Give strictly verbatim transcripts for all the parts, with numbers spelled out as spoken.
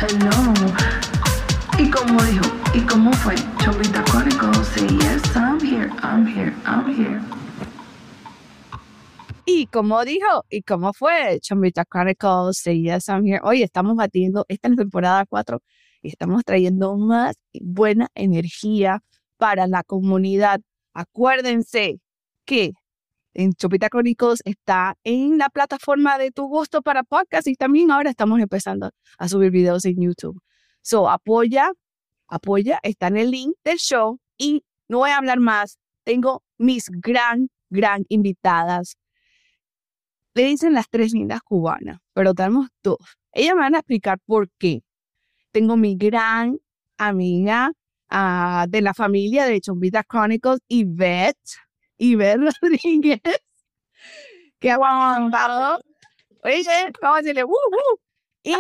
Hello. ¿Y cómo dijo? ¿Y cómo fue? Chombita Chronicles. Say yes, I'm here, I'm here, I'm here. Y como dijo, ¿y cómo fue? Chombita Chronicles, Say Yes, I'm Here. Hoy estamos batiendo, esta es la temporada cuatro, y estamos trayendo más buena energía para la comunidad. Acuérdense que en Chombita Chronicles está en la plataforma de tu gusto para podcast y también ahora estamos empezando a subir videos en YouTube. So, apoya, apoya, está en el link del show y no voy a hablar más. Tengo mis gran, gran invitadas. Le dicen las tres lindas cubanas, pero tenemos dos. Ellas me van a explicar por qué. Tengo mi gran amiga uh, de la familia de Chombita Chronicles, Ivette, Ivette Rodríguez. Que aguantado. Oye, vamos a decirle, ¡uh, uh! Y,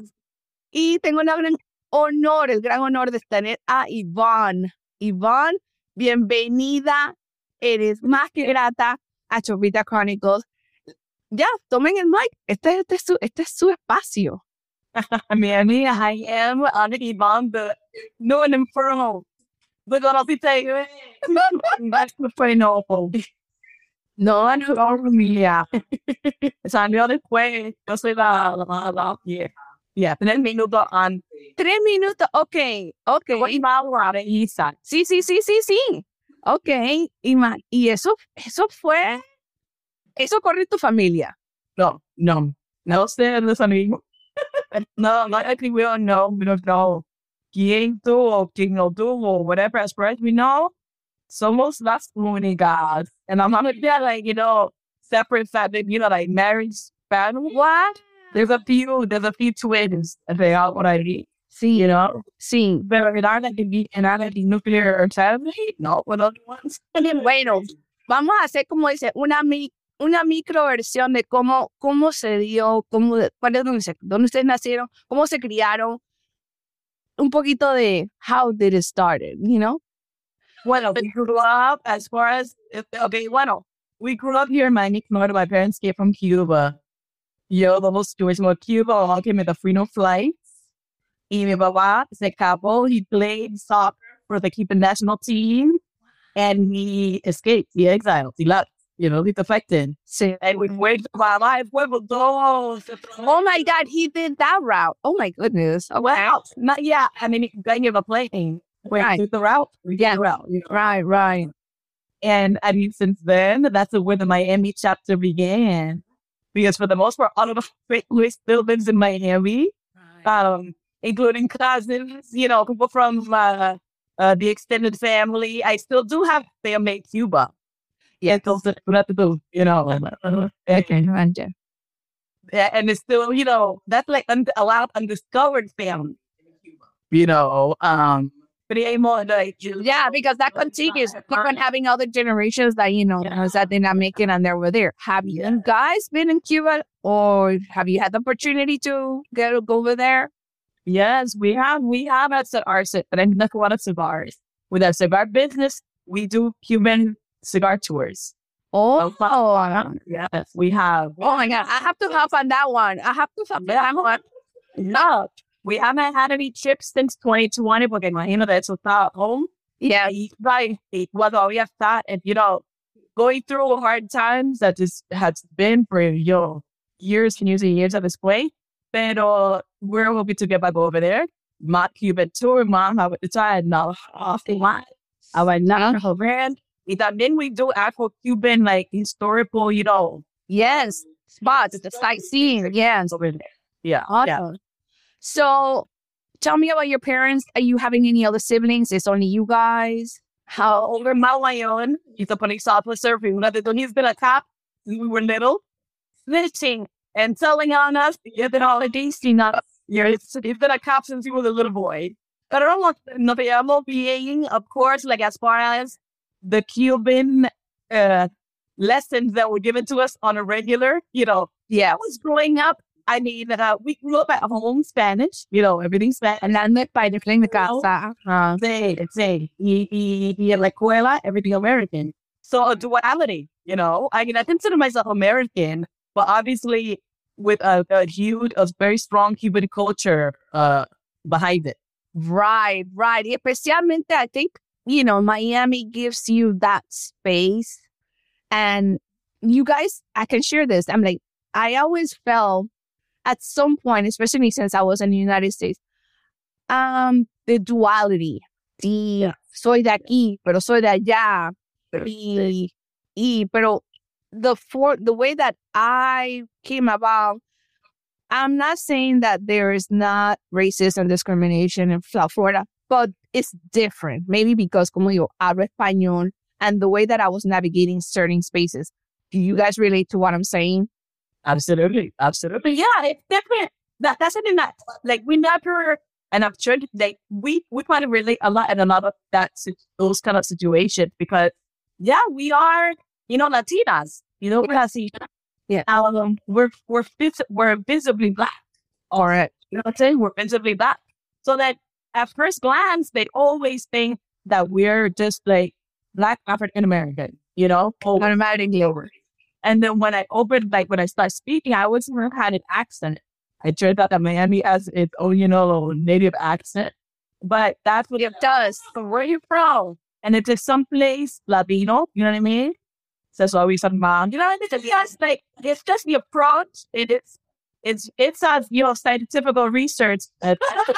y tengo el gran honor, el gran honor de tener a Ivonne. Ivonne, bienvenida. Eres más que grata a Chombita Chronicles. Ya, tomen el mic. Este, este, es, su, este es su espacio. Manny, I am on Yvonne, the no an infernal. But I'll be saying, that's the final. No, no, familia. Salió después, yo soy la, la, la, yeah. Yeah, tres minutos antes. Tres minutos, ok, ok. Y más ahora, Isa. Sí, sí, sí, sí, sí. Ok, y, ma, y eso, eso fue... ¿Eso corre tu familia? No, no. No sé los amigos. No, no escribió, no, pero no. ¿Quién tuvo, quién no tuvo, whatever, as far as we know, somos las únicas. And I'm not like, you know, separate family, you know, like married family. What? There's a few, there's a few twins, and they are what I need. Sí, you know? Sí. Pero en área de, en área de nuclear family, no, with other ones. Bueno, vamos a hacer, como dice, una mi una microversión de cómo, cómo se dio, cómo, cuál es donde, se, dónde ustedes nacieron, cómo se criaron, un poquito de how did it started, you know? Bueno, we grew up as far as, okay, bueno, we grew up here in Miami, Florida. My parents came from Cuba. Yo, vamos tuvimos Cuba, que me da freedom flights. Y mi papá se acabó, he played soccer for the Cuban national team, and he escaped, he exiled, he left. You know, he's affected. Sí. And we wait for my life. Oh my God, he did that route. Oh my goodness. Oh, wow. Not yet. I mean, he can give a plane. Wait, right. through the route. Yeah. The route, you know? Right, right. And I mean, since then, that's where the Miami chapter began. Because for the most part, all of the family still lives in Miami, right. um, including cousins, you know, people from uh, uh, the extended family. I still do have family in Cuba. Yeah, entonces, you know, okay, and it's still, you know, that's like un- a lot of undiscovered family, you know, um, but more like, yeah, because that continues, keep on having other generations that, you know, yeah. that they're not making and they were there. Have you yeah. guys been in Cuba, or have you had the opportunity to go, go over there? Yes, we have, we have at our, but I'm not one of cigars. With our cigar business, we do Cuban cigar tours. Oh, oh, yes, we have. Oh my God, I have to hop on that one. I have to hop on that one. No, we haven't had any trips since twenty twenty porque imagino eso está at home. Yeah, right. Well, todavía está, and you know, going through hard times that just has been for you know, years and years and years at this point. Pero we're hoping to get back over there. My Cuban tour, mom, I would try now off the line. I would not her brand. And then we do Afro-Cuban, like, historical, you know. Yes, spots, the sightseeing, yes. Over there. Yeah. Awesome. Yeah. So, tell me about your parents. Are you having any other siblings? It's only you guys? How older Malayon, he's a police officer. He's been a cop since we were little. Snitching and telling on us to get the holidays. You know, he's been a cop since he was a little boy. But I don't want no being, of course, like as far as the Cuban uh, lessons that were given to us on a regular, you know, yeah, I was growing up. I mean, uh, we grew up at home Spanish, you know, everything's Spanish. Hablando español en casa. Uh, sí, sí. Y, y, y en la escuela, everything American. So a duality, you know. I mean, I consider myself American, but obviously with a, a huge, a very strong Cuban culture uh, behind it. Right, right. Especialmente, I think, you know, Miami gives you that space. And you guys, I can share this. I'm like, I always felt at some point, especially since I was in the United States, um, the duality. The Yeah. soy de aquí, pero soy de allá. Y, y, pero the for the way that I came about, I'm not saying that there is not racism and discrimination in South Florida, but it's different. Maybe because, como yo, hablo español, and the way that I was navigating certain spaces. Do you guys relate to what I'm saying? Absolutely. Absolutely. Yeah, it's different. That, that's something that, like, we never, and I'm sure, like, we, we kind of relate a lot in a lot of that, those kind of situations because, yeah, we are, you know, Latinas, you know, Latina. Yeah. Um, we're, we're, vis- we're visibly Black. All right. You know what I'm saying? We're visibly Black. So that at first glance, they always think that we're just like Black African American, you know? Automatically over. And then when I opened, like when I started speaking, I always had an accent. I turned out that Miami has its own, you know, native accent. But that's what It does. So where you from? And it's just someplace Latino, you know what I mean? So that's always some mom. You know, it's just, yes, like, it's just the approach. It is, it's, it's a, you know, scientific research uh,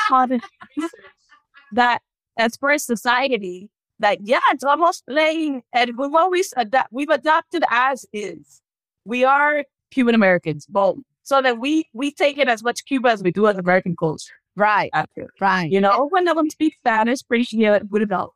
that express society that, yeah, it's almost playing, and we've always adapt, we've adopted as is. We are Cuban Americans, both. So that we, we take it as much Cuba as we do as American culture. Right. After. Right. You know, when of them speak Spanish, pretty sure it would know.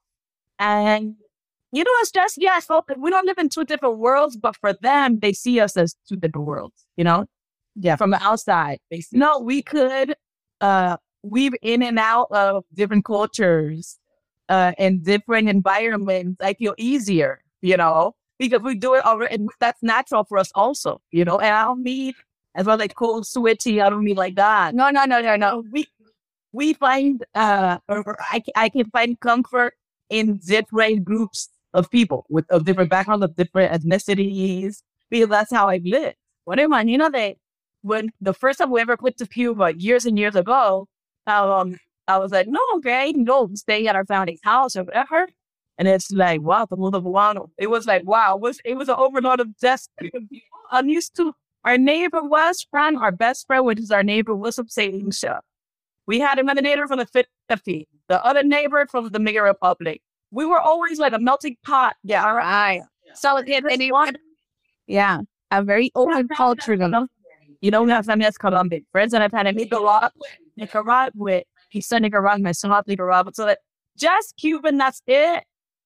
And, you know, it's just, yeah, so we don't live in two different worlds, but for them, they see us as two different worlds, you know? Yeah. From the outside, they see, no, we could uh, weave in and out of different cultures uh, and different environments. I feel easier, you know, because we do it already. And that's natural for us also, you know? And I don't mean as well like cool switchy. I don't mean like that. No, no, no, no, no. We, we find, uh, or I, I can find comfort in different groups of people with of different backgrounds, of different ethnicities, because that's how I live. Whatever, you know, they, when the first time we ever went to Cuba years and years ago, um, I was like, no, okay, no, stay at our family's house or whatever. And it's like, wow, the mundo cubano. It was like, wow, it was, it was an overload of just I'm used to our neighbor was friend, our best friend, which is our neighbor, was from Saint Lucia. We had another neighbor from the fifty, the other neighbor from the Dominican Republic. We were always like a melting pot. Yeah, all right. So, it, anyone, yeah, a very open culture. You know, we have family that's Colombian friends that I've had in Nicaragua, Nicaragua, he's son Nicaragua, my son of Nicaragua. So that just Cuban, that's it.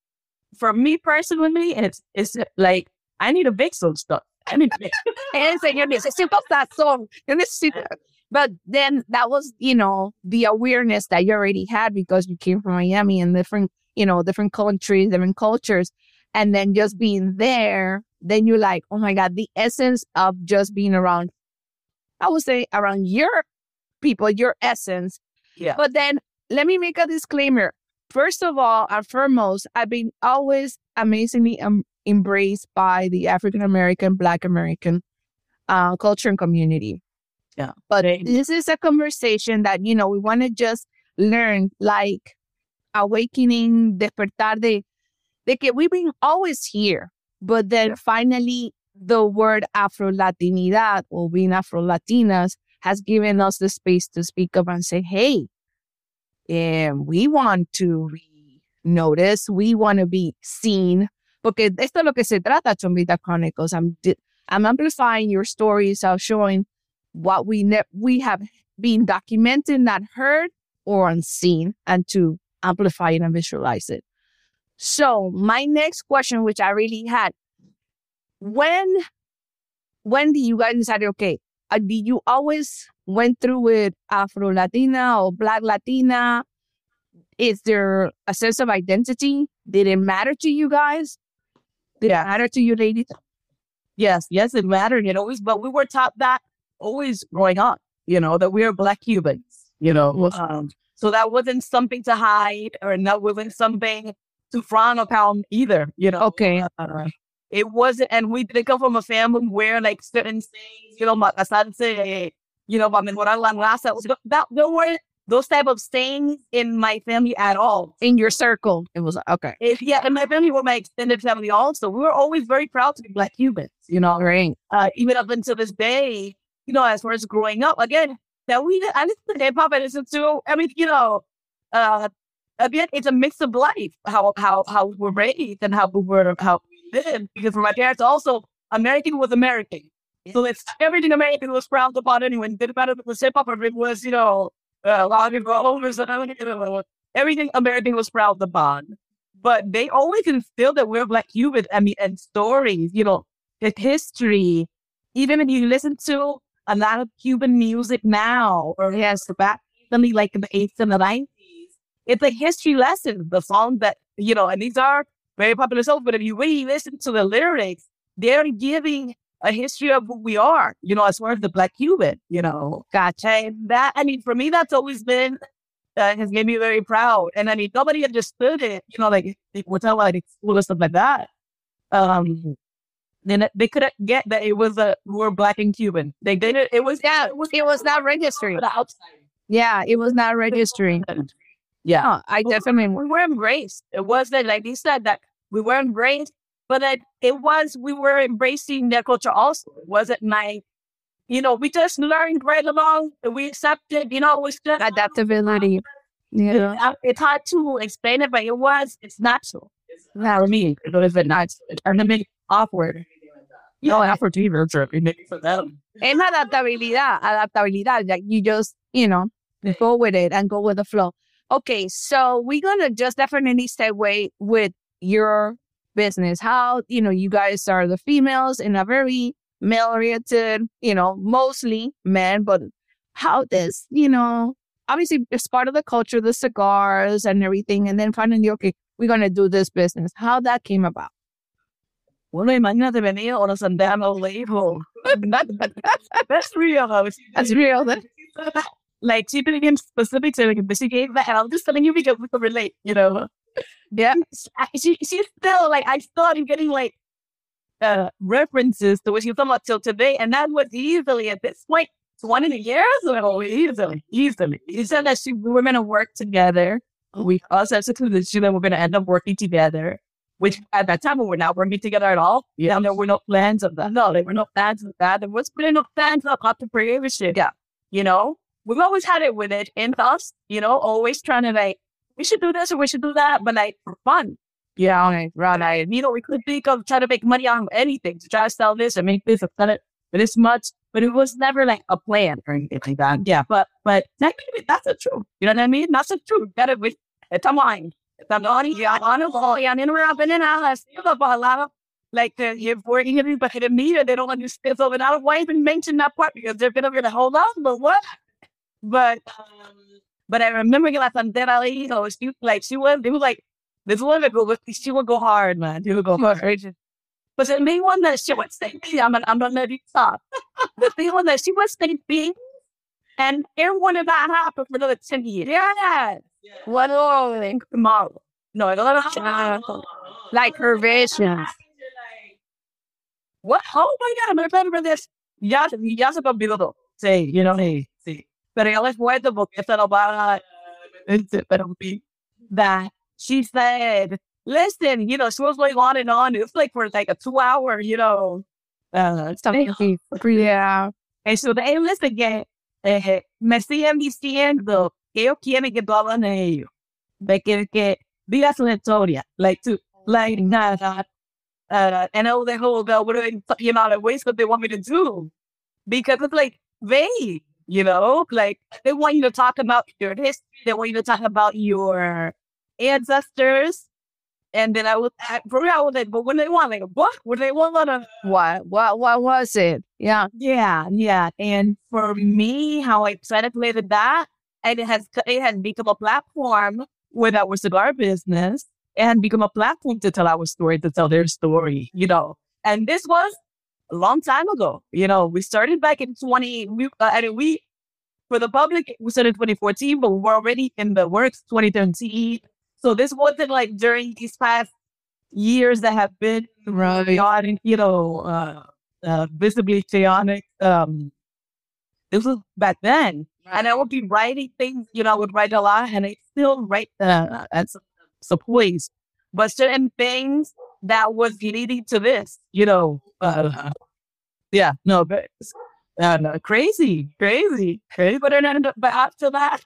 For me personally, it's it's like I need to bake some stuff. I need to bake. Yo necesito sazón. Yo necesito. But then that was, you know, the awareness that you already had because you came from Miami and different, you know, different countries, different cultures. And then just being there, then you're like, oh my God, the essence of just being around, I would say around your people, your essence. Yeah. But then let me make a disclaimer. First of all, and foremost, I've been always amazingly um, embraced by the African American, Black American uh, culture and community. Yeah. But this is a conversation that, you know, we want to just learn, like awakening, despertar de, de que we've been always here. But then finally, the word Afro-Latinidad or being Afro-Latinas has given us the space to speak up and say, hey, um, we want to be noticed. We want to be seen. Porque esto es lo que se trata, Chombita Chronicles. I'm, I'm amplifying your stories of showing what we ne- we have been documenting, not heard or unseen, and to amplify it and visualize it. So my next question, which I really had, when when do you guys decide, okay, uh, did you always went through with Afro-Latina or Black Latina? Is there a sense of identity? Did it matter to you guys? Did Yeah. it matter to you ladies? Yes, yes, it mattered. It always, but we were taught that always growing up, you know, that we are Black Cubans, you know. Um, so that wasn't something to hide or that wasn't something to frown upon either, you know. Okay. Uh, it wasn't, and we didn't come from a family where like certain things, you know, makasanse, you know, mamemorang lang lasa. That there weren't those type of sayings in my family at all. In your circle, it was okay. It, yeah, and my family were my extended family also. We were always very proud to be Black Cubans, you know, Right. uh, even up until this day, you know, as far as growing up, again, that we, I listen to hip hop, I listen to, I mean, you know, uh, again, it's a mix of life, how, how, how we were raised and how we were, how we lived, because for my parents also, American was American. So it's everything American was proud about anyway. It didn't matter if it was hip hop or if it was, you know, uh, a lot of people over, you know, everything American was proud about. But they always instilled that we're Black Cubans, I mean, and stories, you know, the history. Even if you listen to a lot of Cuban music now, or yes, back something like in the eighties and the nineties, it's a history lesson. The songs that, you know, and these are very popular songs, but if you really listen to the lyrics, they're giving a history of who we are, you know, as far as the Black Cuban, you know. Gotcha. And that, I mean, for me, that's always been, uh, has made me very proud. And I mean, nobody understood it, you know, like, they would tell like school and stuff like that. Um, then they couldn't get that it was a, we're Black and Cuban. They didn't, it was, Yeah, it was, it was not registering. the outside. Yeah, it was not registering. Yeah. Oh, I definitely. We were embraced. It wasn't like you said that we were embraced, but that it was, we were embracing their culture also. It wasn't like, you know, we just learned right along. We accepted, you know, it was just Adaptability. Yeah. Uh, It's hard to explain it, but it was, it's natural. It's not for me. It was not, it's turned to be awkward. No, awkward to even maybe for them. Es adaptabilidad, adaptabilidad. Like you just, you know, go with it and go with the flow. Okay, so we're gonna just definitely segue with your business. How, you know, you guys are the females in a very male-oriented, you know, mostly men, but how this, you know, obviously it's part of the culture, the cigars and everything, and then finally, okay, we're gonna do this business. How that came about? Bueno, imagínate venir o nos andamos label. That's real. That's real. That Like, she didn't give specifics, like, but she gave that. And I'm just telling you because we can relate, you know. yeah. She, she's still, like, I started getting, like, uh, references to what she was talking about till today. And that was easily, at this point, twenty years ago, easily, easily. She said that she, we were going to work together. We also had to conclusion that we're going to end up working together. Which at that time we were not working together at all. Yeah, and there were no plans of that. No, there were no plans of that. There was really no plans of entrepreneurship. Yeah, you know, we've always had it with it in us. You know, always trying to like, we should do this or we should do that, but like for fun. Yeah, okay, right. Like, you know, we could think of trying to make money on anything to try to sell this or make this or sell it for this much, but it was never like a plan or anything like that. Yeah, but but technically that's the truth. You know what I mean? That's the truth. That it was it's a mind. Yeah, honestly, and interrupting and I feel about a lot of like the you're working in but in the media, they don't understand. So I don't want to even mention that part because they're gonna get a whole lot, but what? But um, but I remember like Santera, you know, she like she was it was like this one that go she would go hard, man. She would go hard. But the main one that she would say, I'm an I'm not letting stop. The thing one that she was saying big and everyone of that happened for another ten years. Yeah. What thing tomorrow? No, I don't know. Like her vision. What? Oh my God, me remember this. Ya, ya se me olvidó. Sí, you know, sí, sí. Pero yo les cuento porque se lo va a pero that she said, listen, you know, she was going on and on. It was like for like a two hour, you know, uh, something. Yeah. And so they listen, que eh, me siguen diciendo que ellos quieren que tú hablen de ellos. De que, que digas una historia. Like, to, like, that. Uh, and all the whole, uh, what are they, you know, the ways that they want me to do. Because it's like vague, you know? Like, they want you to talk about your history. They want you to talk about your ancestors. And then I was, I, for real, I was like, but what do they want? Like, what? What do they want? Like, what? What? What was it? Yeah. Yeah, yeah. And for me, how I translated that, and it has it has become a platform with our cigar business and become a platform to tell our story, to tell their story, you know. And this was a long time ago. You know, we started back in twenty, we, uh, I mean, we, for the public, we started in twenty fourteen, but we were already in the works twenty thirteen. So this wasn't like during these past years that have been Right. chaotic, you know, uh, uh, visibly chaotic. Um, this was back then. And I would be writing things, you know, I would write a lot and I still write uh, at some, some points. But certain things that was leading to this, you know, uh, yeah, no, but uh, no, crazy, crazy, crazy. But then, but after that,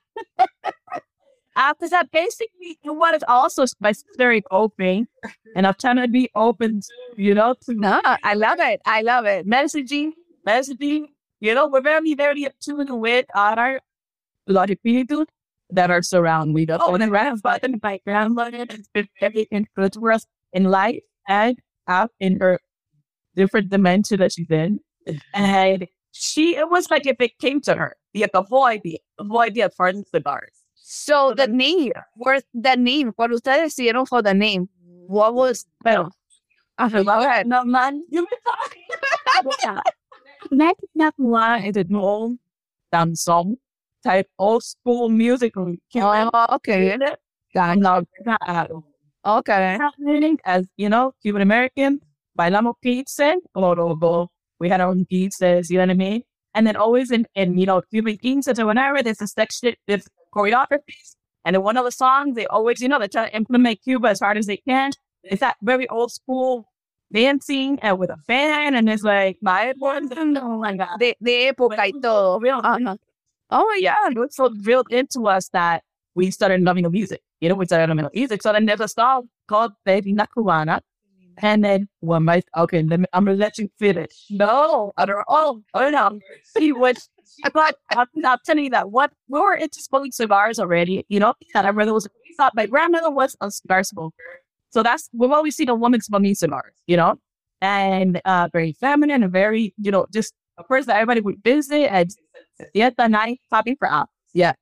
after that, basically, what is also my very open, and I'm trying to be open, you know, to No, I love it. I love it. messaging, messaging. You know, we're very, very attuned with our a lot of people that are surrounding me. Oh, and then right about them, my grandmother has been very influential for us in life and out in her different dimension that she's in. And she, it was like if it came to her, the, the whole idea, the whole idea of Farting Cigars. So the name, where the name, cuando ustedes decidieron for the name, what was, well, After that, no man, you've been talking. Not not why is it more than song type old school music. oh, okay, I love that. okay. As you know, Cuban American, bailamos pizza, or we had our own pizzas, you know what I mean? And then always in, in you know, Cuban pizzas or whatever, there's a section, there's choreographies. And in one of the songs, they always, you know, they try to implement Cuba as hard as they can. It's that very old school dancing and with a fan, and it's like, my one, oh my God. De, de época y todo. Real, Ajá. Oh my yeah, it was so drilled into us that we started loving the music. You know, we started loving the music. So then there's a song called Baby Na Cubana. And then one might, okay, let me, I'm going to let you finish. No, I don't, oh, oh no. See what, but I'm not telling you that what, we were into smoking cigars already, you know, and I brother was, we thought my grandmother was a cigar smoker. So that's, we've always seen a woman smoking cigars, you know, and uh, very feminine and very, you know, just a person that everybody would visit and yet the night popping for us. Yeah.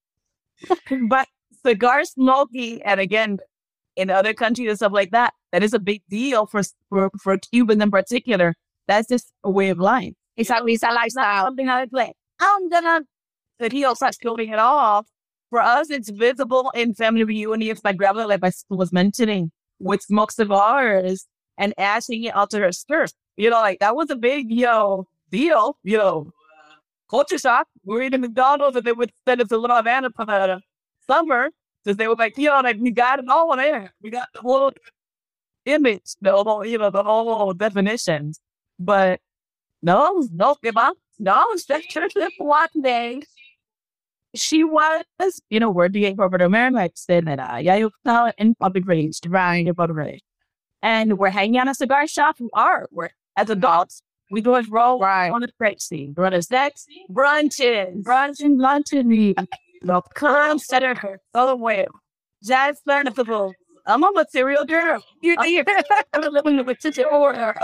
But cigar smoking, and again, in other countries and stuff like that, that is a big deal for for, for Cubans in particular. That's just a way of life. It's a, it's a lifestyle. Something I play. I'm gonna, that he also starts killing it off. For us, it's visible in family reunions. My grandmother, like I was mentioning, would smoke cigars and ashing it out to her skirt. You know, like that was a big, you know, deal, you know. Culture shock. We were eating McDonald's and they would send us a little Havana for the summer because they were like, you know, like we got it all there. We got the whole image, the whole, you know, the whole definitions. But no, no, no, it's just church one day. She was, you know, working in corporate America, like said that, uh, yeah, you're in public range, right, in public range. And we're hanging out at a cigar shop. We are, we're as adults. We go and roll right on the crazy. Run a sex, brunches, brunching, luncheon, no, come, center her, all the way. Jazz learnable. I'm a material girl. You're here. I'm living with such an order.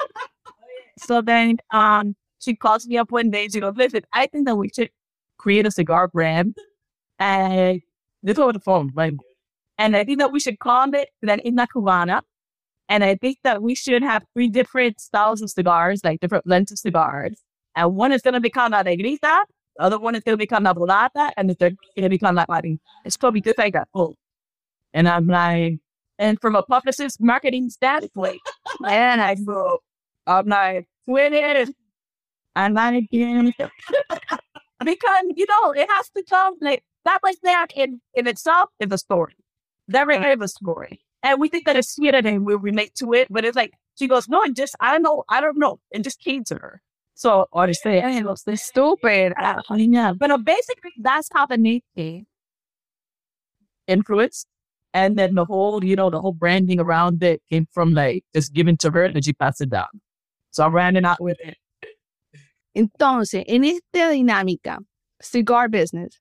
So then, um, she calls me up one day. She goes, listen, I think that we should create a cigar brand. And this over the phone, right? And I think that we should call it then Una Cubana. And I think that we should have three different styles of cigars, like different blends of cigars. And one is going to become La Negrita, the other one is going to become La Volata, and the third is going to become La Marina. It's probably good like that. Oh. And I'm like, and from a publicist marketing standpoint, and I go, I'm like, win it. I'm like, because, you know, it has to come, like, that was there in, in itself is a story. That really is a story. And we think that it's sweeter than we relate to it, but it's like, she goes, no, it just, I don't know, I don't know. It just came to her. So, or to say, hey, it was this stupid. Uh, yeah. But uh, basically, that's how the name came. Influence. And then the whole, you know, the whole branding around it came from like, just given to her and she passed it down. So I ran it out with it. Entonces, en esta dinámica, cigar business,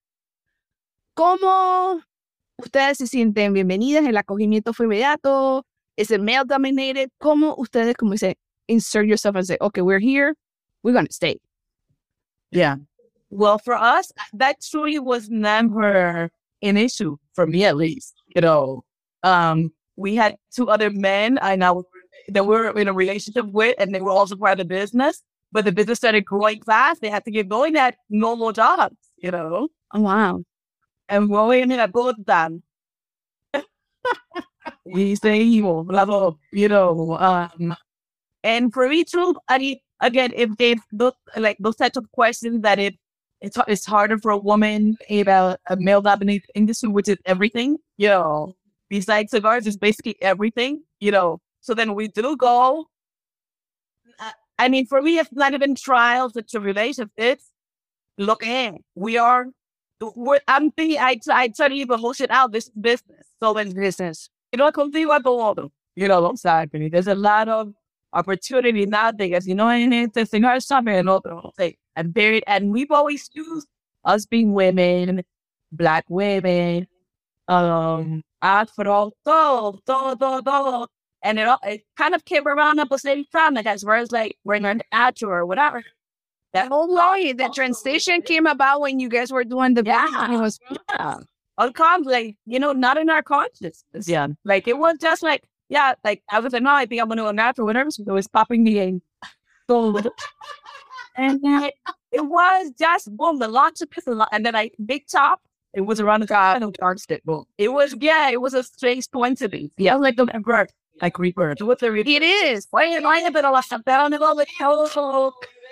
¿cómo ustedes se sienten bienvenidas? ¿El acogimiento fue inmediato? ¿Es it male dominated? ¿Cómo ustedes, como dice, insert yourself and say, okay, we're here, we're going to stay? Yeah. Well, for us, that truly was never an issue, for me at least. You know, um, we had two other men I know that we were in a relationship with, and they were also part of the business. But the business started growing fast. They had to get going at normal jobs, you know. Oh, wow. And we ended up both of them. we say evil, blah, blah, you know. Um, and for me too, I mean, again, if they those like those types of questions that it it's it's harder for a woman about a male dominated industry, which is everything, you know. Besides cigars, it's basically everything, you know. So then we do go. Uh, I mean, for me, it's not even trials and tribulations. It's look in. We are. We're, I'm thinking. I I try to even hold shit out. This business. So then Business. you know, contigo a todo. You know, I'm sorry, there's a lot of opportunity nowadays, you know, and it's a cigar shop and other thing. And very, and we've always used us being women, black women, um, afro, todo, todo, todo, todo. And it all, it kind of came around at the same time, like as far as like we're an actor or whatever. That Oh, Lord, the transition came about when you guys were doing the Yeah. It was Yeah. Unconscious, like, you know, not in our consciousness. Yeah. Like, it was just like, yeah, like, I was like, no, I think I'm going to go natural, whatever. So it was popping me in. So, and then it was just, boom, the launch of this, and then I, Big Top, it was around the time of dark stick, boom. It was, yeah, it was a strange coincidence. Yeah, like the rebirth, like rebirth. It was a rebirth. It is. Wait, I have been a lot of down and all the hell.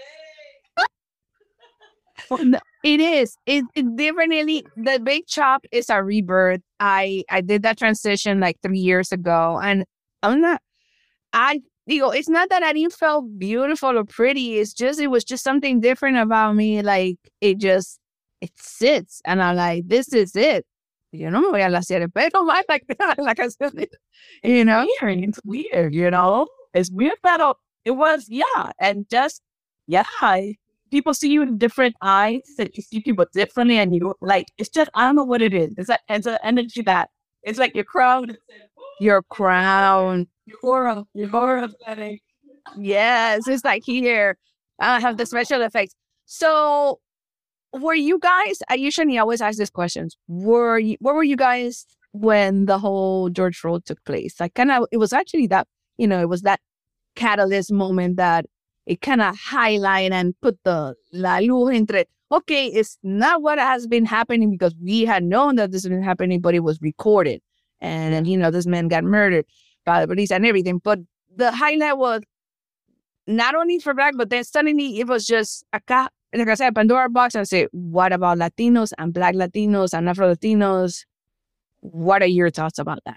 It is. It, it definitely, the Big Chop is a rebirth. I, I did that transition like three years ago. And I'm not, I, you know, it's not that I didn't feel beautiful or pretty. It's just, it was just something different about me. Like, it just, it sits. And I'm like, this is it. Yo no me voy a lasear el pelo más like that. Like I said, you know? Weird. It's weird, you know? It's weird, but it was, yeah. And just, yeah. People see you in different eyes, and you see people differently, and you like, it's just, I don't know what it is. It's a, it's an energy that, it's like your crown, Your crown. your aura, your aura. Yes, it's like here. I have the special effects. So, were you guys, I usually always ask these questions. Were you, where were you guys when the whole George Floyd took place? Like, kind of, it was actually that, you know, it was that catalyst moment that it kind of highlight and put the la luz entre, okay, it's not what has been happening because we had known that this has been happening, but it was recorded. And then, you know, this man got murdered by the police and everything. But the highlight was not only for Black, but then suddenly it was just acá, like I said, Pandora box, and say, what about Latinos and Black Latinos and Afro Latinos? What are your thoughts about that?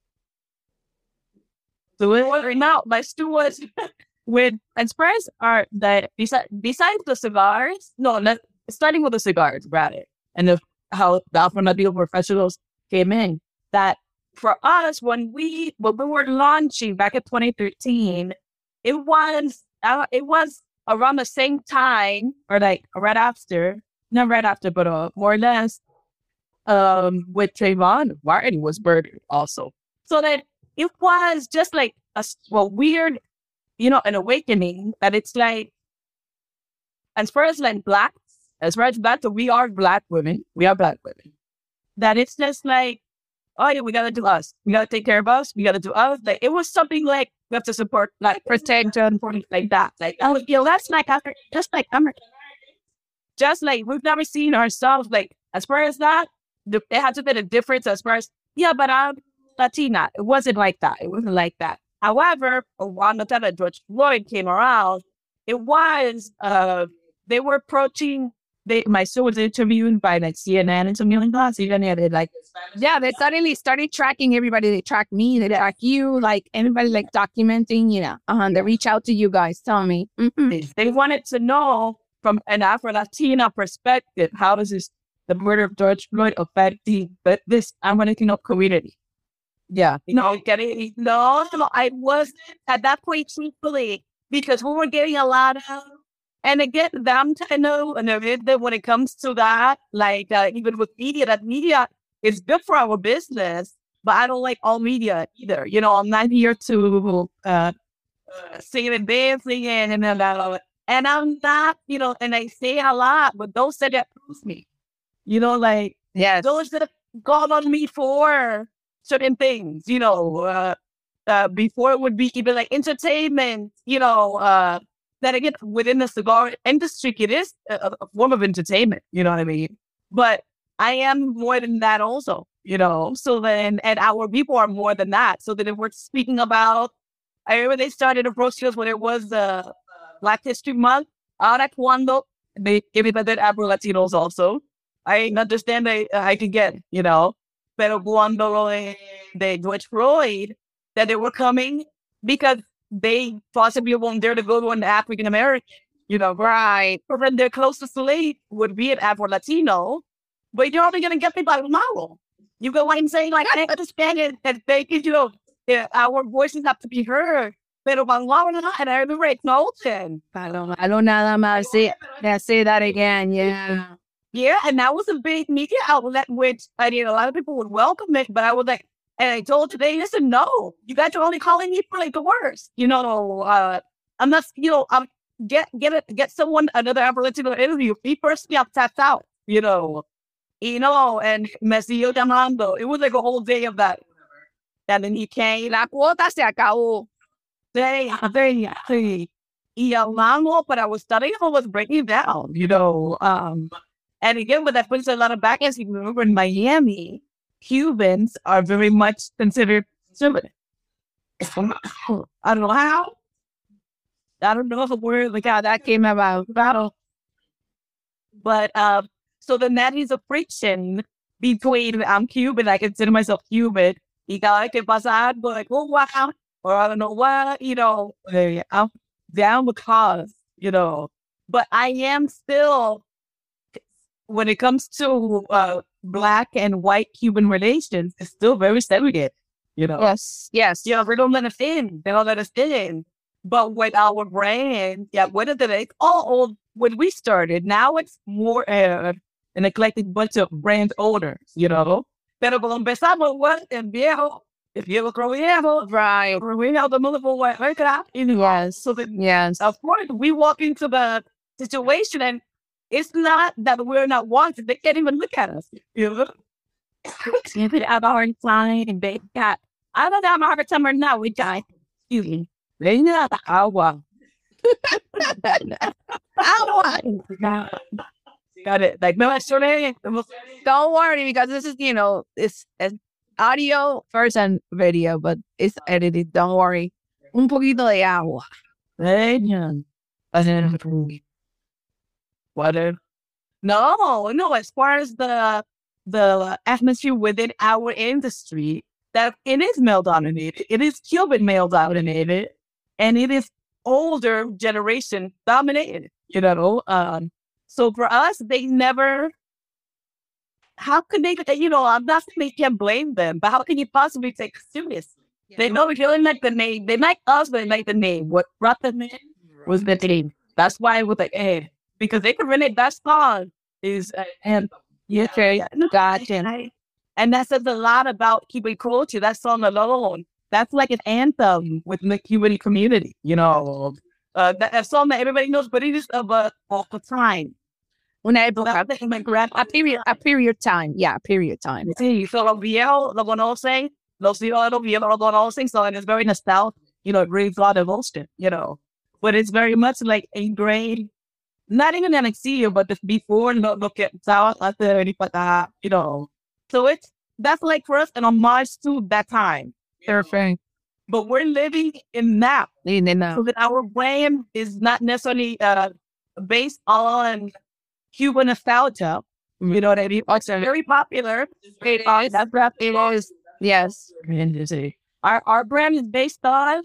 So it, now, my stu was with, as far as are that besides, besides the cigars, no, not, starting with the cigars, rather, and the, how the Afro Latino professionals came in, that for us, when we when we were launching back in twenty thirteen, it was uh, it was around the same time, or like right after, not right after, but uh, more or less, um, with Trayvon Martin was murdered also. So that it was just like a well, weird, you know, an awakening that it's like, as far as like Blacks, as far as Black, we are Black women, we are Black women. That it's just like, oh yeah, we gotta do us. We gotta take care of us. We gotta do us. Like it was something like we have to support, like protect and like that. Like oh, you know, that's like after, just like American, just like we've never seen ourselves. Like as far as that, the, it had to be a difference. As far as yeah, but I'm Latina. It wasn't like that. It wasn't like that. However, around the time that George Floyd came around, it was uh they were approaching. They, my son was interviewed by like C N N and something like that. So you did like, yeah, they suddenly started tracking everybody. They track me, they track you, like everybody like documenting, you know, uh-huh, they reach out to you guys. Tell me. Mm-hmm. They wanted to know from an Afro-Latina perspective, how does this, the murder of George Floyd affect the, but this Afro-Latino community? Yeah. You know, getting, no, no, I wasn't at that point, truthfully, because we were getting a lot of, and again, them to know, and that when it comes to that, like uh, even with media, that media is good for our business, but I don't like all media either. You know, I'm not here to uh, uh, sing and dancing and and, uh, and I'm not, you know, and I say a lot, but those that approve me, you know, like yeah, those that have gone on me for certain things, you know, uh, uh, before it would be even like entertainment, you know. Uh, That again, within the cigar industry, it is a, a form of entertainment. You know what I mean? But I am more than that also. you know. So then, and our people are more than that. So then we're speaking about, I remember they started approaching us when it was uh, Black History Month. Ahora cuando they give it that Afro Latinos also. I understand I, I can get, you know. Pero cuando they George Floyd, that they were coming because they possibly won't dare to go to an African American, you know, right? Or then their closest slave would be an Afro Latino, but you're only gonna get me by tomorrow. You go and say like, I understand it, and they, you know, yeah, our voices have to be heard. Pero Bangladesh na, and I remember it noted. Palo, palo nada más. Say, yeah, say that again. Yeah. Yeah, and that was a big media outlet, which I mean, a lot of people would welcome it, but I was like, and I told today, listen, no, you guys are only calling me for like the worst. You know, uh, I'm not, you know, um, get get it, get someone another Latino interview. Me personally, I'm tapped out. You know, you know, and me siguió llamando. It was like a whole day of that. And then he came. La cuota se acabó. They, they, they, y hablamos, but I was studying how was breaking down. You know, um, and again, but that brings a lot of back. As you remember, in Miami, Cubans are very much considered conservative. I don't know how. I don't know if a word like how that came about. Battle. But um, so then that is a friction between I'm Cuban, I consider myself Cuban. Y cada vez que pasa algo, like, oh, wow, or I don't know what, you know, I'm down because, you know, but I am still, when it comes to uh, Black and white Cuban relations, it's still very segregated, you know. Yes, yes. Yeah, they don't let us in. They don't let us in. But with our brand, yeah, what did they, oh, when we started, now it's more uh, an eclectic bunch of brand owners, you know. Pero cuando empezamos, what, el viejo, el viejo creo viejo, Right. we have the multiple white, Yes. so that, Yes. of course, we walk into the situation and it's not that we're not wanted. They can't even look at us. You know? If it have our inside and they got, I don't know how hard time or not, we got, you they not agua. Agua. Got it. Like, no, actually, Don't worry, because this is, you know, it's, it's audio first and video, but it's edited. Don't worry. Un poquito de agua. Water. No, no, as far as the the atmosphere within our industry, that it is male dominated. It is Cuban male dominated, and it is older generation dominated. You know, um, so for us, they never. How could they? You know, I'm not saying they can't blame them, but how can you possibly take it serious? Yeah. They know they don't like the name. They like us, but they like the name. What brought the name was the name. That's why it was like, eh, because they can relate. That song is uh, and yeah, okay, gotcha. And that says a lot about Cuban culture. That song alone, that's like an anthem within the Cuban community. You know, uh, that a song that everybody knows, but it is of a of a time. Una época, a period, a period time. Yeah, a period time. Sí, so los viejos lo conocen, los hijos de los viejos lo conocen, so it's very nostalgic. You know, it brings a lot of emotion, you know. But it's very much like ingrained, not even an exilio, but just before, no, lo que estaba hace, you know. So it's, that's like for us an homage to that time. Perfect. But we're living in now. In now. So that our brand is not necessarily uh, based on Cuban nostalgia. You know what I mean? It's very popular. It is. That's right. It is. Yes. Our our brand is based on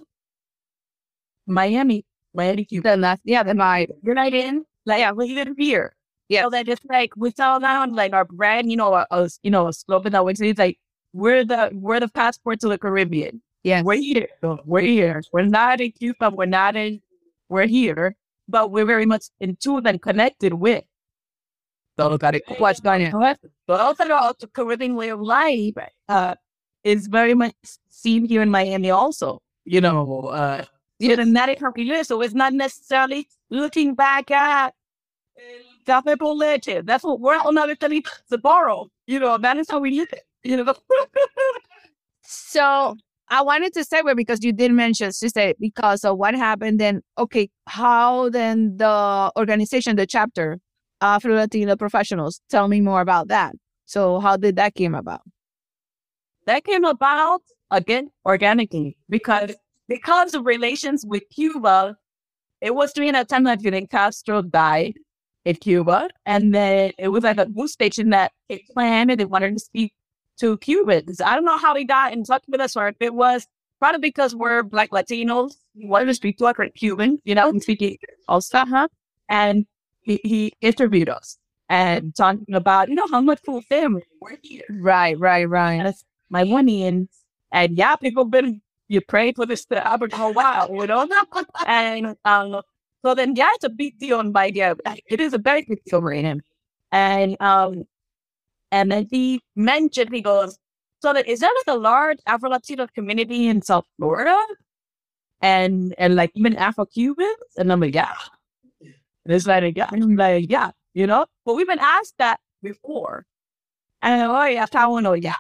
Miami. Miami, Cuba. Then that's, yeah, then I, You're not in. Like, yeah, we live here. yeah. So that it's like we sell down like our brand, you know, a, a you know, a slogan that we say, it's like we're the we're the passport to the Caribbean. Yeah. We're here. We're here. We're not in Cuba. We're not in. We're here, but we're very much in tune and connected with. So got it. What's going on? But also the Caribbean way of life uh, is very much seen here in Miami. Also, you know, uh, yeah, and that is so it's not necessarily looking back at Cafe por Leche. That's what we're on other thing to borrow. You know, that is how we live it. You know. So I wanted to segue because you did mention, she said, because of what happened, then, okay, how then the organization, the chapter, Afro Latino Professionals, tell me more about that. So how did that came about? that came about again organically because because of relations with Cuba. It was during that time that Fidel Castro died in Cuba, and then it was like a news station that it planned and they wanted to speak to Cubans. I don't know how he got in touch with us, or if it was probably because we're Black Latinos. He wanted to speak to a Cuban, you know, and speaking also, uh-huh. And he, he interviewed us and talking about, you know, how much cool family we're here. Right, right, right. And it's my money, and and yeah, people been. You pray for this to happen for a while, you know? And um, so then, yeah, it's a big deal in my idea. It is a very big deal for him. And um, and then he mentioned, he goes, so that is there like a large Afro-Latino community in South Florida? And and like even Afro-Cubans? And I'm like, yeah. And it's like, yeah. And I'm like, yeah, you know? But we've been asked that before. And I'm like, oh, yeah, I want to know, yeah.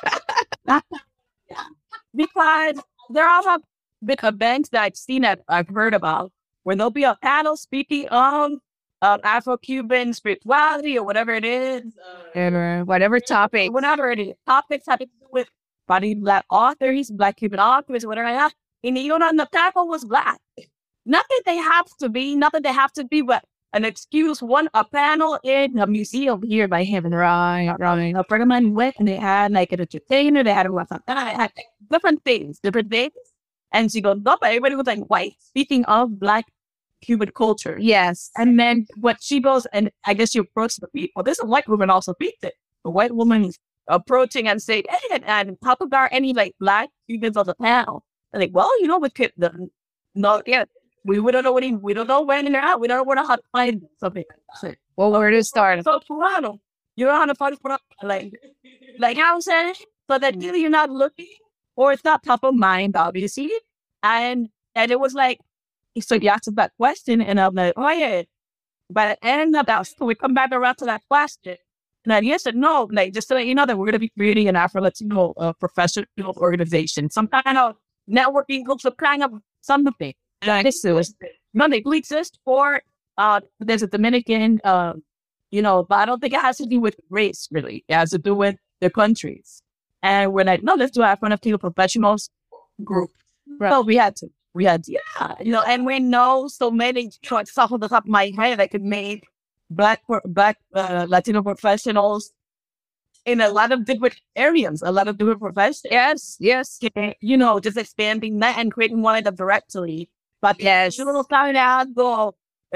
Because there are some big events that I've seen that I've heard about where there'll be a panel speaking on uh, Afro-Cuban spirituality or whatever it is. Uh, whatever topic. Whatever it is. Topics having to do with body Black authors, Black Cuban authors, whatever I have. And you know, the panel was Black. Not that they have to be, not that they have to be, but an excuse, one, a panel in a museum here by him. Right, right. A friend of mine went and they had like an entertainer, they had a what's had different things, different things. And she goes, no, but everybody was like white. Speaking of Black Cuban culture. Yes. And then what she goes, and I guess you approach the people. This is white woman also beats it. The white woman is approaching and saying, hey, and, and how about there any like Black Cubans on the panel? And like, well, you know, with the, no, yeah. We, we don't know what he, we don't know when they're out. We don't know how to find something. Well, where to start? So Toronto, you know how to find Toronto, like, like how I'm saying, so that either you're not looking or it's not top of mind, obviously. And and it was like, so you asked that question, and I'm like, oh yeah. By the end of that, so we come back around to that question, and then yes and no, like just to let you know that we're going to be creating an Afro-Latino uh, professional organization, some kind of networking group, some kind of something. Like, this is no, they do exist for, uh, there's a Dominican, uh, you know, but I don't think it has to do with race, really. It has to do with their countries. And we're like, no, let's do our Afro-Latino professionals group. Right. So we had to, we had to, yeah, you know, and we know so many choices off of the top of my head that could make Black, Black uh, Latino professionals in a lot of different areas, a lot of different professions. Yes, yes. You know, just expanding that and creating one of them directly. But yes, you know, starting out, go,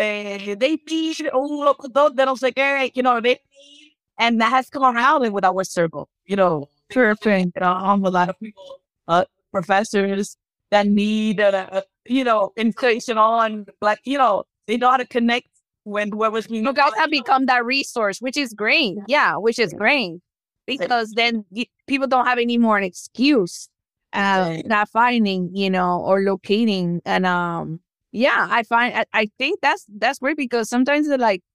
they teach, oh, look, that was like, hey, you know, they and that has come around with our circle, you know, perfect. You know, um, a lot of people, uh, professors that need, uh, you know, information on, like, you know, they know how to connect when whoever's being. You guys have become that resource, which is great. Yeah, which is great. Because then y- people don't have any more an excuse. Uh, not finding, you know, or locating. And um, yeah, I find, I, I think that's, that's weird because sometimes they're like,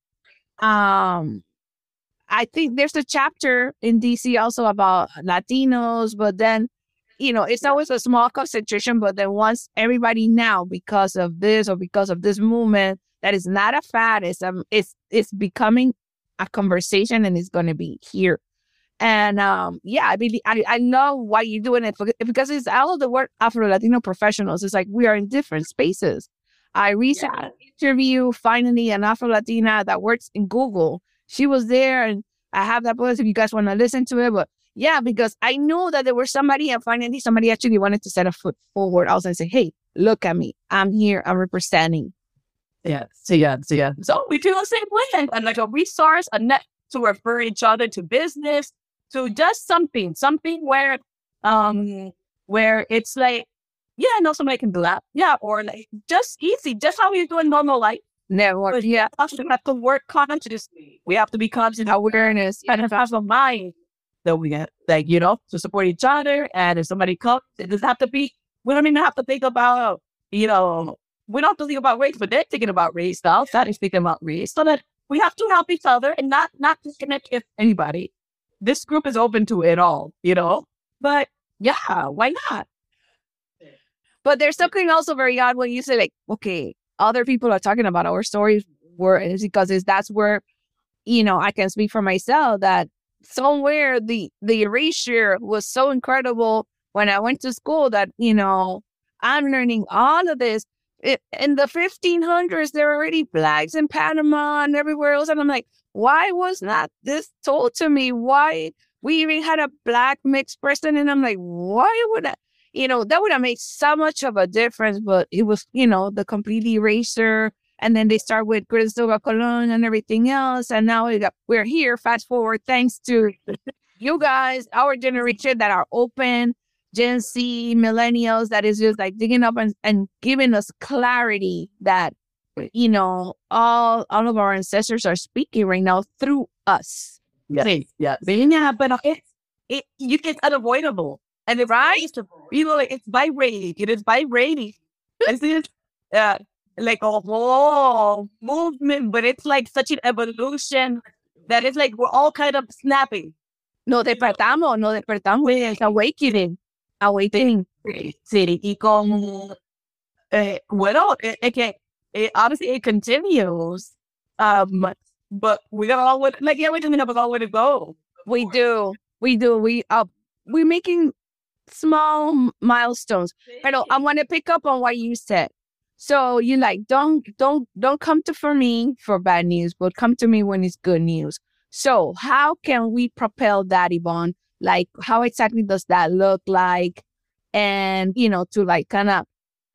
um, I think there's a chapter in D C also about Latinos, but then, you know, it's always a small concentration, but then once everybody now, because of this or because of this movement, that is not a fad, it's, um, it's, it's becoming a conversation and it's going to be here. And um, yeah, I mean, I, I love why you're doing it because it's all of the work Afro-Latino professionals. It's like we are in different spaces. I recently yeah. interviewed finally an Afro-Latina that works in Google. She was there and I have that post if you guys want to listen to it. But yeah, because I knew that there was somebody and finally somebody actually wanted to set a foot forward. I was going to say, hey, look at me. I'm here. I'm representing. Yeah. So yeah. So yeah. So we do the same way. And like a resource, a net to refer each other to business. So just something, something where, um, where it's like, yeah, I know somebody can do that. Yeah. Or like just easy, just how you're doing normal life. Network. But yeah. We have to work consciously. We have to be conscious awareness and have a mind that we get, like, you know, to support each other. And if somebody comes, it doesn't have to be, we don't even have to think about, you know, we don't have to think about race, but they're thinking about race now. That is thinking about race. So that we have to help each other and not, not disconnect with anybody. This group is open to it all, you know, but yeah, why not? But there's something also very odd when you say like, okay, other people are talking about our stories where it's because it's, that's where, you know, I can speak for myself that somewhere the the erasure was so incredible when I went to school that, you know, I'm learning all of this. It, in the fifteen hundreds, there were already blacks in Panama and everywhere else. And I'm like, why was not this told to me? Why we even had a black mixed person? And I'm like, why would I? You know, that would have made so much of a difference. But it was, you know, the complete erasure. And then they start with Cristobal Colon and everything else. And now we got, we're here, fast forward, thanks to you guys, our generation that are open, Gen Z, millennials, that is just like digging up and, and giving us clarity that, you know, all all of our ancestors are speaking right now through us. Yes, yes. Yeah, but it's, it, you, it's unavoidable. And it's right, you know, like it's vibrating. It is vibrating. It's just, uh, like a whole movement, but it's like such an evolution that it's like we're all kind of snapping. No despertamos, no despertamos. It's awakening. Awakening. Sí, y con, eh, bueno, it, it, it, obviously it continues, um, but we got a long way, like, yeah, we don't have a long way to go. We do. We do. We, uh, we're making small milestones. But I want to pick up on what you said. So you like, don't, don't, don't come to for me for bad news, but come to me when it's good news. So how can we propel that, Yvonne? Like, how exactly does that look like? And, you know, to like kind of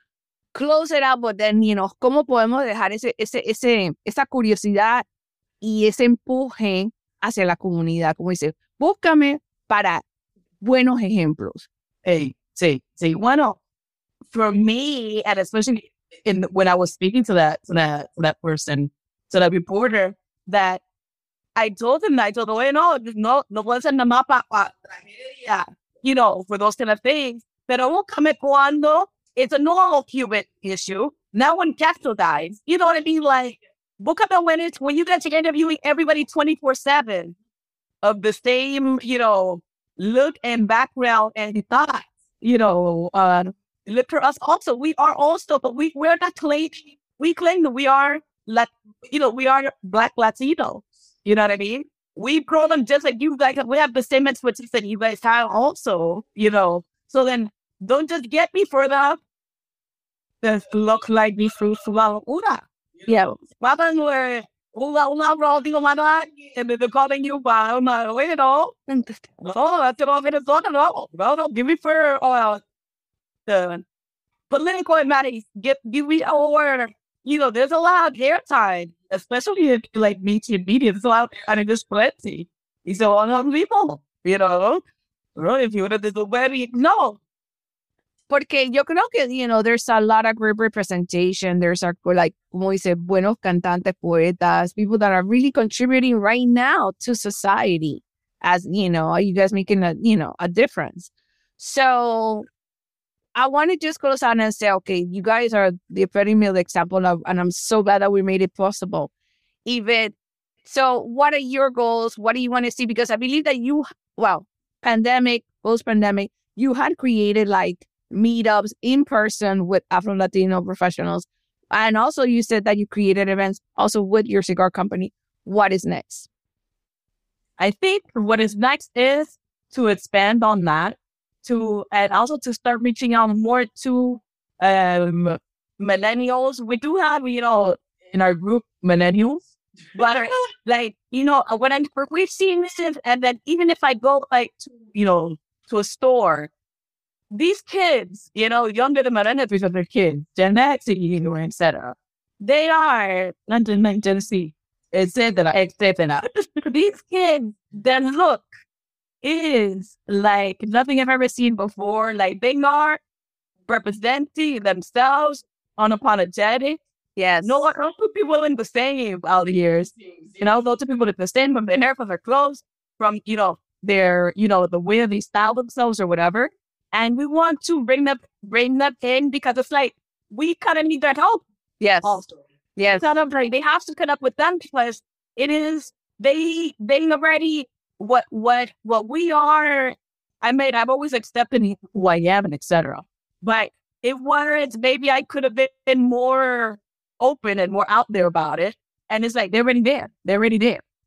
close it up, but then, you know, ¿cómo podemos dejar ese, ese, ese, esa curiosidad y ese empuje hacia la comunidad? Como dice, búscame para buenos ejemplos. Hey, sí, sí. Bueno, for me, and especially in when I was speaking to that to that to that person, to that reporter, that I told him, I told him, well, no, no, no was en la mapa, yeah, you know, for those kind of things. Pero won't come cuando it's a normal human issue. Now when Castro dies, you know what I mean? Like, book up when it's when you guys are interviewing everybody twenty-four seven of the same, you know, look and background and thoughts, you know, uh, look for us also. We are also, but we, we're not claiming, we claim that we are, like, you know, we are Black Latino. You know what I mean? We grow them just like you guys. We have the same expertise that you guys have also, you know. So then don't just get me for the, the look like me through Suwa Ura. Yeah. Parang we're, ula ula bro, digo mana, and they're calling you by, I'm like, wait, you know. Oh, that's what I'm going to talk about. Well, don't give me for, uh, the political and get, give me our, you know, there's a lot of airtime, especially if like media media, there's a lot, I mean, there's plenty. It's a lot of people, you know. Well, if you would have did the wedding, no. Porque yo creo que, you know, there's a lot of great representation. There's, a, like, como dice, buenos cantantes, poetas, people that are really contributing right now to society as, you know, are you guys making a, you know, a difference? So I want to just close out and say, okay, you guys are the epitome example of, and I'm so glad that we made it possible. Even, so what are your goals? What do you want to see? Because I believe that you, well, pandemic, post-pandemic, you had created like meetups in person with Afro-Latino professionals. And also you said that you created events also with your cigar company. What is next? I think what is next is to expand on that, to and also to start reaching out more to um, millennials. We do have, you know, in our group, millennials. But like, you know, when I'm, we've seen this, and then even if I go like, to, you know, to a store, these kids, you know, younger than millennials because they're kids, Gen X, et cetera. They are, not in Tennessee, it said that I said that. These kids, their look is like nothing I've ever seen before. Like they are representing themselves, unapologetic. Yes. No one else would be willing to save out here. You know, those are people that can stand from their hair, from their clothes, from, you know, their, you know, the way they style themselves or whatever. And we want to bring them, bring them in because it's like, we kind of need their help. Yes. Also. Yes. Kind of like, they have to connect with them because it is, they, they already, what, what, what we are, I mean, I've always accepted who I am and et cetera. But it was, maybe I could have been more open and more out there about it. And it's like, they're already there. They're already there.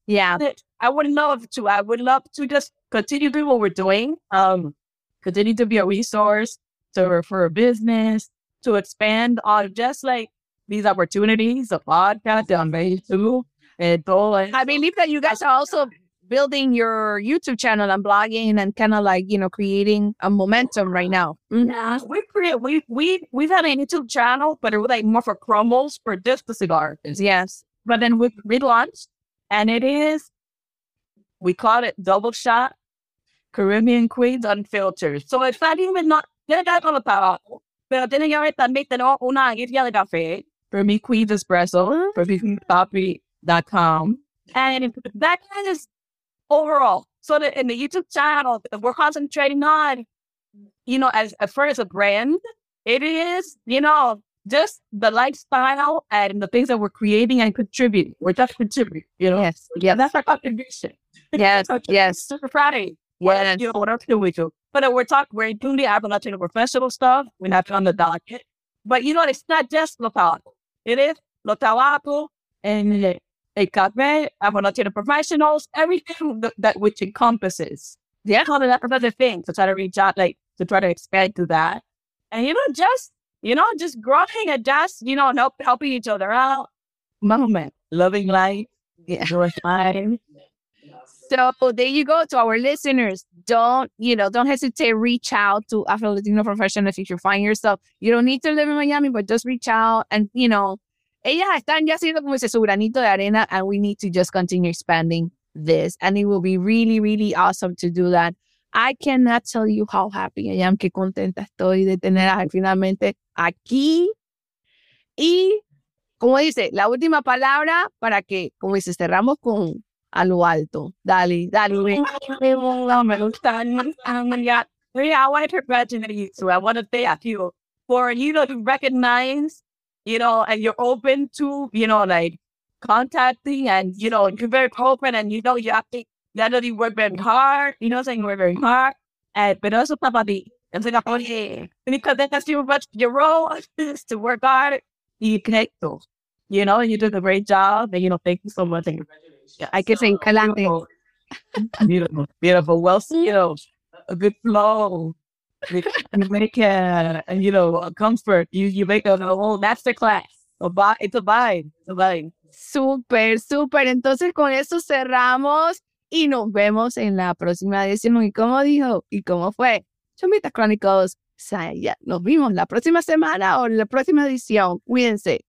Yeah. I would love to. I would love to just continue doing what we're doing. Um, continue to be a resource to refer a business, to expand on just like these opportunities, a podcast on YouTube. And all. I believe that you guys are also building your YouTube channel and blogging and kind of like, you know, creating a momentum right now. Mm-hmm. Yeah, we create, we, we, we've had a YouTube channel, but it was like more for promos for just the cigar. Yes. But then we relaunched, and it is, we call it Double Shot Caribbean Queens Unfiltered. So it's not even not, they're not on the power. Pero tienen que también tener una guía de café for me Queens Espresso, for me queens coffee dot com. And that kind of overall, so that in the YouTube channel, we're concentrating on, you know, as, as far as a brand, it is, you know, just the lifestyle and the things that we're creating and contributing. We're just contributing, you know? Yes. Yeah. That's our contribution. Yes. Yes. Super Friday. Yes. You know, what else do we do? But we're talking, we're doing the I'm not doing the professional stuff. We're not on the docket. But you know, it's not just lo tabaco. It is lo tabaco and a café. I'm not doing the professionals. Everything that, that which encompasses. Yeah. All of that other things to try to reach out, like to try to expand to that. And you know, just you know, just growing and just you know, help helping each other out. Moment, loving life, Yeah. enjoying life. So there you go to our listeners. Don't, you know, don't hesitate. Reach out to Afro Latino professionals if you find yourself. You don't need to live in Miami, but just reach out. And, you know, ellas están ya haciendo como ese su granito de arena, and we need to just continue expanding this. And it will be really, really awesome to do that. I cannot tell you how happy I am, qué contenta estoy de tenerlas finalmente aquí. Y, como dice, la última palabra para que, como dice, cerramos con a lo alto. Dale, dale. Yeah, I want to congratulate you. So I want to thank you for, you know, to recognize, you know, and you're open to, you know, like contacting and, you know, you're very open and, you know, you have to, not only work very hard, you know, saying you work very hard, and, but also probably, and so, oh, yeah, because that's too much, your role is to work hard, you connect those, you know, and you did a great job, and, you know, thank you so much. And Hay que ser calante. Beautiful, beautiful. Well, you know, a good flow. You make a, you know, a comfort. You you make a, a whole masterclass. A vibe. It's a vibe. It's a vibe. Súper, súper. Entonces con eso cerramos y nos vemos en la próxima edición. ¿Y cómo dijo? ¿Y cómo fue? Chombitas Chronicles. Saya. Nos vemos la próxima semana o en la próxima edición. Cuídense.